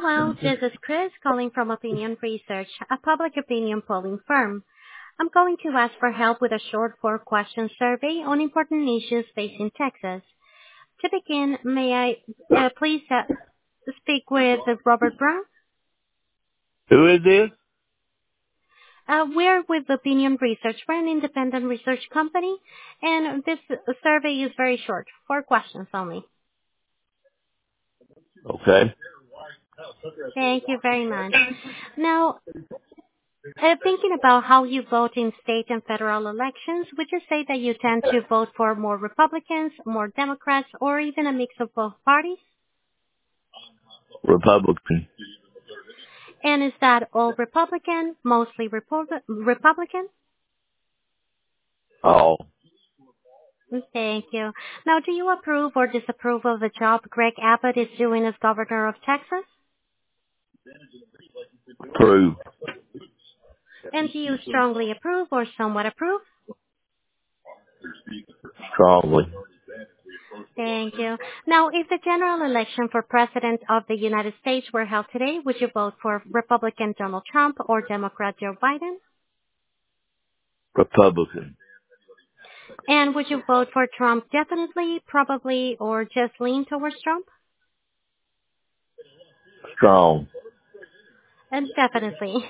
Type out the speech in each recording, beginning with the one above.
Hello, this is Chris calling from Opinion Research, a public opinion polling firm. I'm going to ask for help with a short four-question survey on important issues facing Texas. To begin, may I please speak with Robert Brown? Who is this? We're with Opinion Research. We're an independent research company, and this survey is very short, 4 questions only. Okay. Thank you very much. Now, thinking about how you vote in state and federal elections, would you say that you tend to vote for more Republicans, more Democrats, or even a mix of both parties? Republican. And is that all Republican, mostly Republican? All. Thank you. Now, do you approve or disapprove of the job Greg Abbott is doing as governor of Texas? True. And do you strongly approve or somewhat approve? Strongly. Thank you. Now, if the general election for President of the United States were held today, would you vote for Republican Donald Trump or Democrat Joe Biden? Republican. And would you vote for Trump definitely, probably, or just lean towards Trump? Strong. And definitely.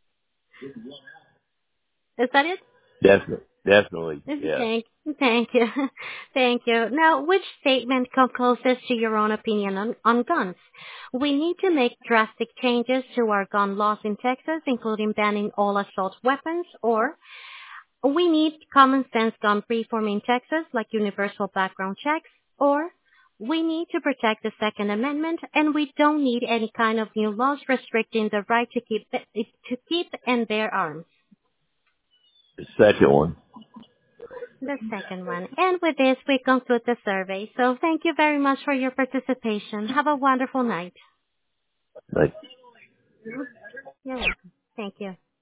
Is that it? Definitely. Yeah. Thank you. Thank you. Now, which statement comes closest to your own opinion on guns? We need to make drastic changes to our gun laws in Texas, including banning all assault weapons, or we need common sense gun reform in Texas, like universal background checks, or we need to protect the Second Amendment, and we don't need any kind of new laws restricting the right to keep and bear arms. The second one. The second one. And with this, we conclude the survey. So thank you very much for your participation. Have a wonderful night. Like, You're welcome. Thank you.